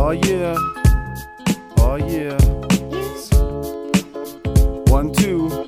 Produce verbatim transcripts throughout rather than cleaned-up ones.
Oh yeah, oh yeah. One, two.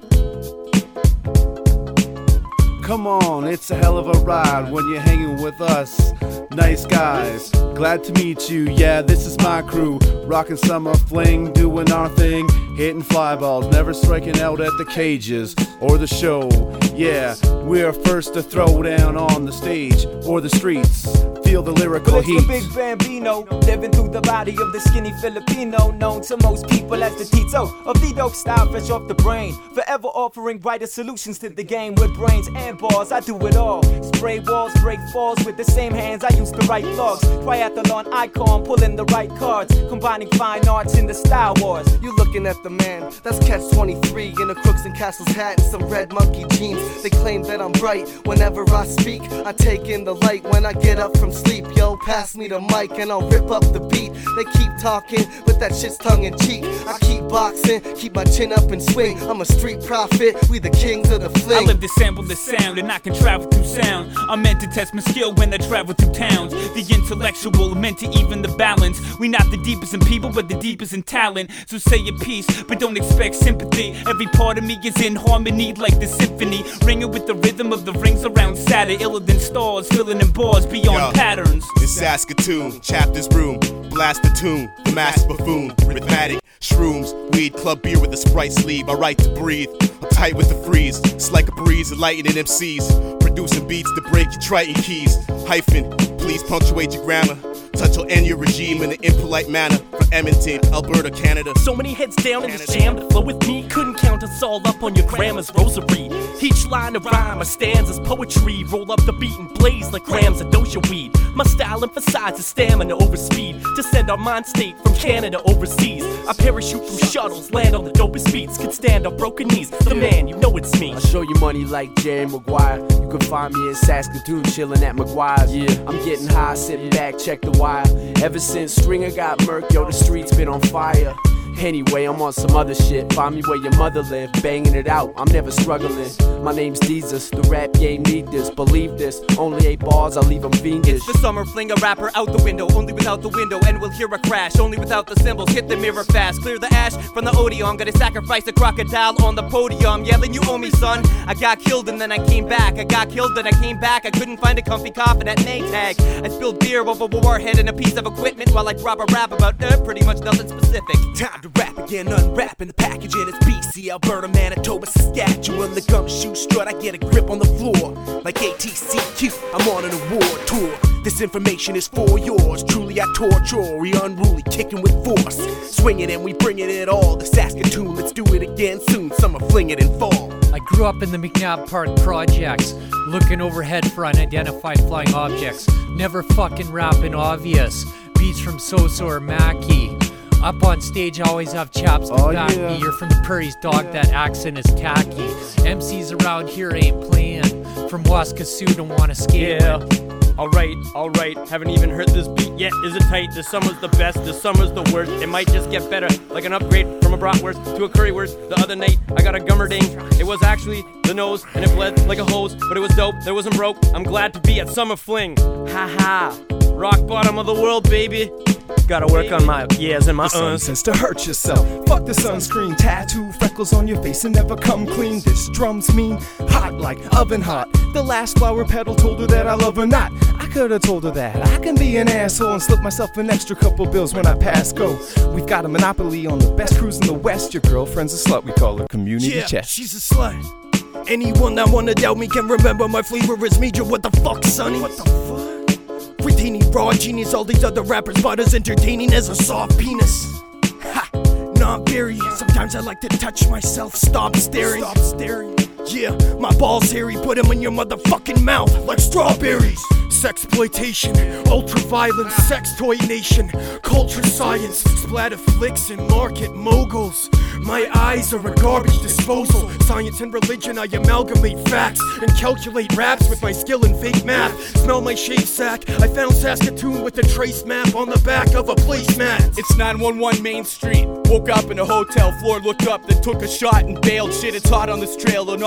Come on, it's a hell of a ride when you're hanging with us. Nice guys, glad to meet you. Yeah, this is my crew, rockin' summer fling, doing our thing, hitting fly balls, never striking out at the cages or the show. Yeah, we're first to throw down on the stage or the streets. Feel the lyrical well, it's heat. The big Bambino, living through the body of the skinny Filipino, known to most people as the Tito of the dope style, fresh off the brain. Forever offering brighter solutions to the game with brains and balls. I do it all. Spray walls, break falls with the same hands I used to write blogs. Triathlon icon, pulling the right cards, combining fine arts in the Style Wars. You looking at the man, that's Catch twenty-three in a Crooks and Castles hat and some red monkey jeans. They claim that I'm bright whenever I speak. I take in the light when I get up from sleep. Yo, pass me the mic and I'll rip up the beat. They keep talking, but that shit's tongue in cheek. I keep boxing, keep my chin up and swing. I'm a street prophet, we the kings of the fling. I live to sample the sound and I can travel through sound. I'm meant to test my skill when I travel through towns. The intellectual, meant to even the balance. We not the deepest in people, but the deepest in talent. So say your piece, but don't expect sympathy. Every part of me is in harmony like the symphony, ringing with the rhythm of the rings around Saturn. Iller than stars, filling in bars beyond Yo, patterns. It's Saskatoon, chapter's room, blast the tune, the master buffoon, rhythmatic, shrooms, weed, club beer with a Sprite sleeve. I write to breathe, I'm tight with the freeze. It's like a breeze, enlightening M Cs, producing beats to break your Triton keys. Hyphen, please punctuate your grammar. Touch will end your regime in an impolite manner. From Edmonton, Alberta, Canada. So many heads down in this jam to flow with me. Couldn't count us all up on your grandma's rosary. Each line of rhyme, a stanza's poetry. Roll up the beat and blaze like grams of dosha weed. My style emphasizes stamina over speed to send our mind state from Canada overseas. I parachute from shuttles, land on the dopest beats. Could stand on broken knees, the man, you know it's me. I show you money like Jerry Maguire. You can find me in Saskatoon, chillin' at Maguire's. Yeah, I'm getting high, sitting back, check the wire. Ever since Stringer got murked, yo, the streets been on fire. Anyway, I'm on some other shit. Find me where your mother live, banging it out, I'm never struggling. My name's Jesus, the rap game need this. Believe this, only eight bars, I'll leave them fiendish. It's the summer fling, a rapper out the window, only without the window, and we'll hear a crash, only without the cymbals. Hit the mirror fast, clear the ash from the Odeon. Gonna sacrifice a crocodile on the podium, yelling, you owe me, son. I got killed and then I came back. I got killed and I came back. I couldn't find a comfy coffin at Maytag. I spilled beer over a warhead and a piece of equipment while I drop a rap about uh, pretty much nothing specific. Time to rap again, unwrapping the package, and it's B C, Alberta, Manitoba, Saskatchewan. The gumshoe strut, I get a grip on the floor like A T C Q, I'm on an award tour. This information is for yours. Truly I torture, we unruly, kicking with force. Swinging and we bringing it all. The Saskatoon, let's do it again soon. Summer fling it and fall. I grew up in the McNabb Park projects, looking overhead for unidentified flying objects. Never fucking rapping obvious. Beats from Soso or Mackie. Up on stage, I always have chaps to oh, back yeah. me. You're from the prairies, dog, that accent is tacky. M Cs around here ain't playing. From Waskasiu don't wanna skate. Yeah. Alright, alright, haven't even heard this beat yet. Is it tight? This summer's the best, this summer's the worst. It might just get better, like an upgrade from a bratwurst to a currywurst. The other night, I got a gummerding. It was actually the nose, and it bled like a hose. But it was dope, that wasn't broke. I'm glad to be at Summer Fling. Ha ha, rock bottom of the world, baby. Gotta work on my yeahs and my The sun uhs. says to hurt yourself. Fuck the sunscreen, tattoo, freckles on your face and never come clean. This drum's mean, hot like oven hot. The last flower petal told her that I love her not. I could've told her that I can be an asshole and slip myself an extra couple bills when I pass go. We've got a monopoly on the best cruise in the West. Your girlfriend's a slut, we call her community yeah, chest. She's a slut. Anyone that wanna doubt me can remember my flavor is major. What the fuck, sonny? What the fuck? Retaining raw genius, all these other rappers but as entertaining as a soft penis. Ha! Not very. Sometimes I like to touch myself. Stop staring. Stop staring. Yeah, my balls hairy. Put them in your motherfucking mouth like strawberries. Sexploitation, ultra-violence, sex toy nation, culture science, splatter flicks and market moguls. My eyes are a garbage disposal. Science and religion, I amalgamate facts and calculate raps with my skill in fake math. Smell my shave sack. I found Saskatoon with a trace map on the back of a placemat. It's nine one one Main Street. Woke up in a hotel floor, looked up, then took a shot and bailed. Shit, it's hot on this trail, though not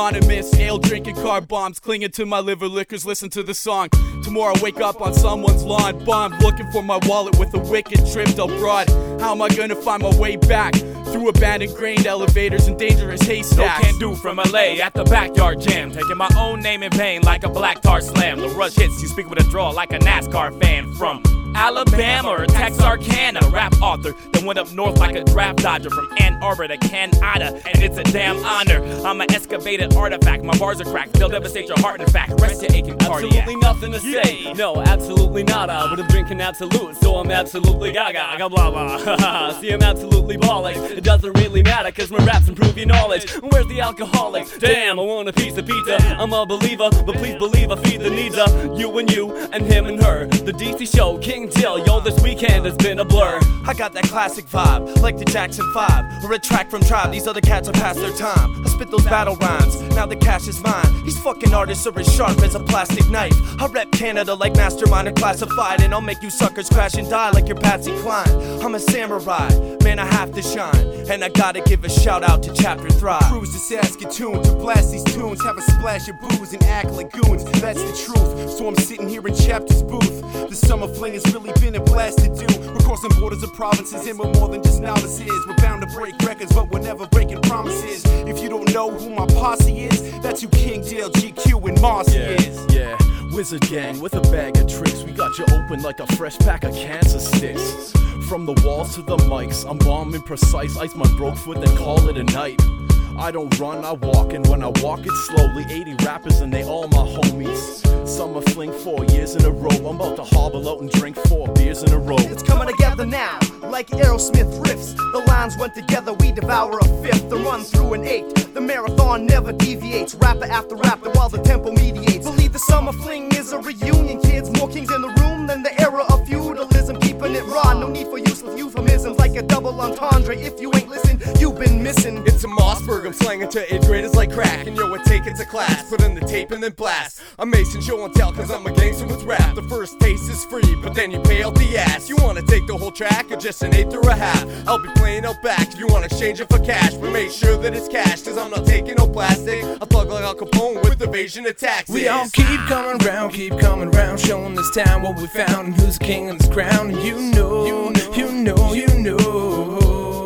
anonymous, ale drinking car bombs, clinging to my liver liquors, listen to the song. Tomorrow I wake up on someone's lawn, bummed, looking for my wallet with a wicked tripped up broad. How am I gonna find my way back through abandoned grain elevators and dangerous haystacks? No can do from L A at the backyard jam, taking my own name in vain like a black tar slam. The rush hits, you speak with a draw like a NASCAR fan from Alabama or Texarkana, rap author that went up north like a draft dodger from Ann Arbor to Canada, and it's a damn honor. I'm an excavated artifact, my bars are cracked, they'll devastate your heart in fact, rest your aching cardiac. Absolutely nothing to say, no, absolutely nada, but I'm drinking absolute, so I'm absolutely gaga, blah blah blah. See, I'm absolutely balling, it doesn't really matter, cause my raps improve your knowledge. Where's the alcoholic? Damn, I want a piece of pizza, I'm a believer, but please believe I feed the needs of you and you, and him and her. The D C show, King Jill, yo, this weekend has been a blur. I got that classic vibe, like the Jackson five, or a track from Tribe. These other cats are past their time. I spit those battle rhymes, now the cash is mine. These fucking artists are as sharp as a plastic knife. I rep Canada like Mastermind and Classified, and I'll make you suckers crash and die like your Patsy Cline. I'm a samurai, man, I have to shine, and I gotta give a shout out to Chapter Thrive. Cruise to Saskatoon to blast these tunes, have a splash of booze and act like goons. That's the truth, so I'm sitting here in Chapter's booth. The summer fling has really been a blast to do. We're crossing borders of provinces, and we're more than just novices. We're bound to break records, but we're never breaking promises. If you don't know who my posse is, that's who King Dale, G Q, and Marcy yeah, is. Yeah, Wizard Gang with a bag of tricks. We got you open like a fresh pack of cancer sticks. From the walls to the mics, I'm bombing precise. Ice my broke foot, then call it a night. I don't run, I walk, and when I walk it slowly. eighty rappers and they all my homies. Summer fling four years in a row. I'm about to hobble out and drink four beers in a row. It's coming together now, like Aerosmith riffs. The lines run together, we devour a fifth. The run through an eight, the marathon never deviates. Rapper after rapper while the tempo mediates. Believe the summer fling is a reunion, kids. More kings in the room than the era of feudalism. Keeping it raw, no need for useless euphemisms. Like a double entendre, if you ain't listened, you've been missing. It's a Mossberg, I'm slanging to eighth graders like crack. And yo, I take it to class, put in the tape and then blast. I'm Mason, show and tell, cause I'm a gangster with rap. The first taste is free, but then you pay out the ass. You wanna take the whole track or just an eighth or a half? I'll be playing out back if you wanna exchange it for cash. But make sure that it's cash, cause I'm not taking no plastic. I thug like Al Capone with evasion of taxes. We all keep coming round, keep coming round, showing this town what we found and who's the king of this crown. And you know, you know, you know, you know.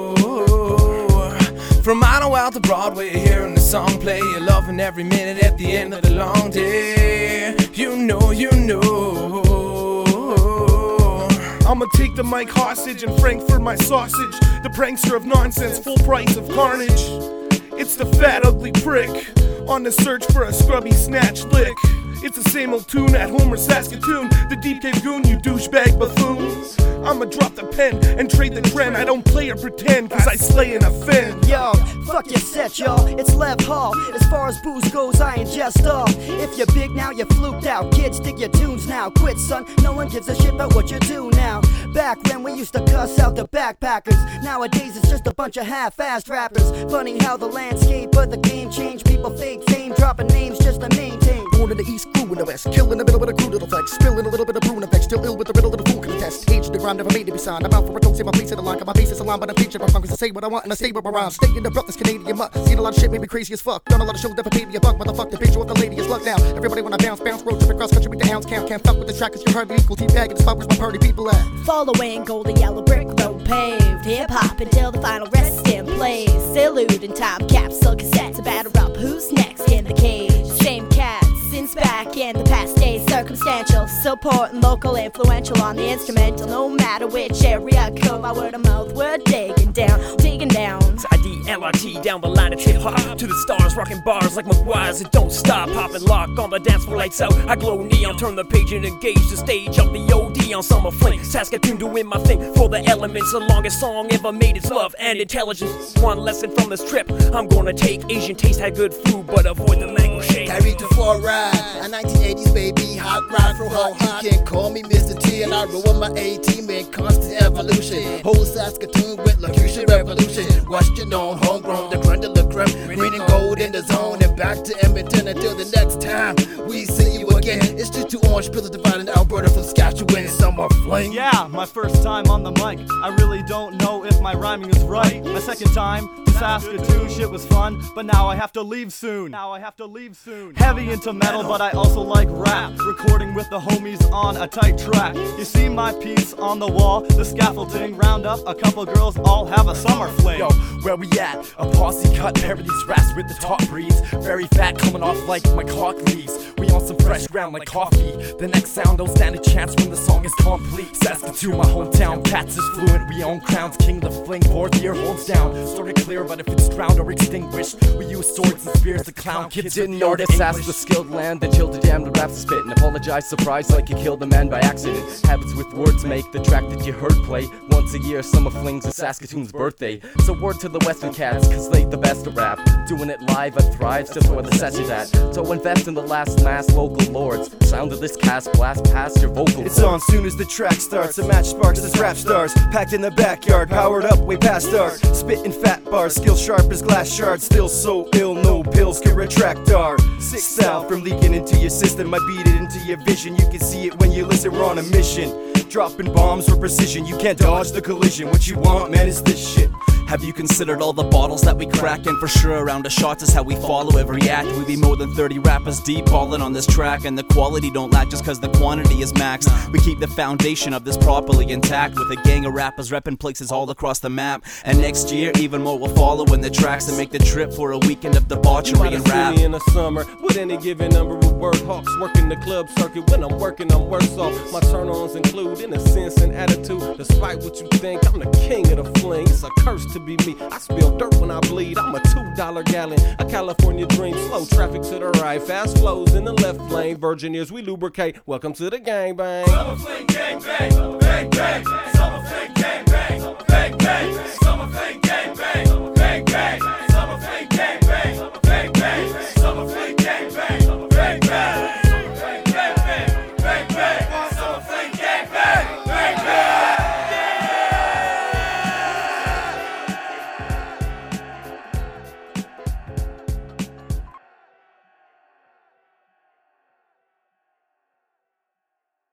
From Idlewild out to Broadway, hearing the song play, you're loving every minute at the end of the long day. You know, you know. I'ma take the mic hostage and Frankfurt my sausage. The prankster of nonsense, full price of carnage. It's the fat ugly prick on the search for a scrubby snatch lick. It's the same old tune at Homer, Saskatoon. The Deep Cave Goon, you douchebag buffoon. I'ma drop the pen and trade the trend. I don't play or pretend, cause I slay and offend. Yo, fuck your set, y'all. It's Lev Hall. As far as booze goes, I ingest all. If you're big now, you're fluked out. Kids, dig your tunes now. Quit, son. No one gives a shit about what you do now. Back when we used to cuss out the backpackers. Nowadays, it's just a bunch of half-assed rappers. Funny how the landscape of the game changed. People fake fame, dropping names just to maintain. Born in the East, grew in the West. Killing a middle with a crude little flex. Spilling a little bit of brew in effect. Still ill with the riddle of the fool can attest. Age the rhyme never made to be signed. I'm out for a don't say my place in the line. Got my face is a line, but I'm featured. I'm hungry to say what I want and I stay where I rhyme. Stay in the this Canadian mutt. Seen a lot of shit, made me crazy as fuck. Done a lot of shows, never paid me a buck. Motherfuck the picture with the lady is luck now. Everybody wanna bounce, bounce, road trip across country with the ounce count. Can't fuck with the track cause you're hardly equal. Teabag in the spot where's my party people at. Following golden yellow brick road paved. Hip hop until the final resting place. Salute and time capsule cassettes. To batter up who's next in the cage. Same cats since back in the past days. Circumstantial, supporting local, influential on the instrumental. No matter which area go, by word of mouth, we're digging down, digging down. It's I D L R T down the line, it's hip hop to the stars, rocking bars like McGuire's. It don't stop, pop and lock on the dance floor, lights out. I glow neon, turn the page and engage the stage up the O D on summer fling. Saskatoon doing my thing for the elements. The longest song ever made is love and intelligence. One lesson from this trip, I'm gonna take Asian taste, had good food, but avoid the mango shake. Carried to fluoride, a nineteen eighties baby, hot ride for hot. You can call me Mister T and I roll with my A-team in constant evolution. Whole Saskatoon with locution revolution. Western on homegrown, the creme de la creme. Green and gold in the zone and back to Edmonton until the next time we see you again. It's just two orange pillars dividing Alberta from Saskatchewan. Summer fling. Yeah, my first time on the mic. I really don't know if my rhyming is right. My second time, Saskatoon, shit was fun, but now I have to leave soon. Now I have to leave soon. Heavy into metal, but I also like rap. Recording with the homies on a tight track. You see my piece on the wall, the scaffolding. Round up a couple girls, all have a summer fling. Yo, where we at? A posse cut parodies raps with the top breeds. Very fat, coming off like my cock leaves. We on some fresh ground like coffee. The next sound don't stand a chance when the song is complete. Saskatoon, my hometown, cats is fluent. We own crowns, king the fling, fourth year holds down. Story clear, but if it's drowned or extinguished, we use swords and spears to clown kids. Didn't know that Sask was skilled land, then chilled the jam the raps spit and apologize surprised like you killed a man by accident. Habits with words make the track that you heard play. Once a year, summer flings is Saskatoon's birthday. So word to the western cats, cause they the best of rap. Doing it live at Thrive's just where the session's at. So invest in the last mass local lords. Sound of this cast blast past your vocal It's on soon as the track starts. A match sparks as rap stars. Packed in the backyard, powered up way past dark. Spitting fat bars, skill sharp as glass shards. Still so ill, no pills can retract our sick style from leaking into your system. I beat it into your vision. You can see it when you listen, we're on a mission. Dropping bombs with precision, you can't dodge the collision. What you want, man, is this shit. Have you considered all the bottles that we crack? And for sure a round of shots is how we follow every act. We be more than thirty rappers deep ballin' on this track, and the quality don't lack just cause the quantity is maxed. We keep the foundation of this properly intact, with a gang of rappers reppin' places all across the map. And next year even more will follow in the tracks and make the trip for a weekend of debauchery and rap. See me in the summer with any given number of work hawks, working the club circuit. When I'm working, I'm worse off. My turn-ons include innocence and attitude. Despite what you think, I'm the king of the fling. It's a curse to be me. I spill dirt when I bleed. I'm a two dollar gallon, a California dream. Slow traffic to the right, fast flows in the left lane. Virgin ears, we lubricate. Welcome to the gang bang. Summer fling gang bang, bang bang. Summer fling gang bang, bang bang.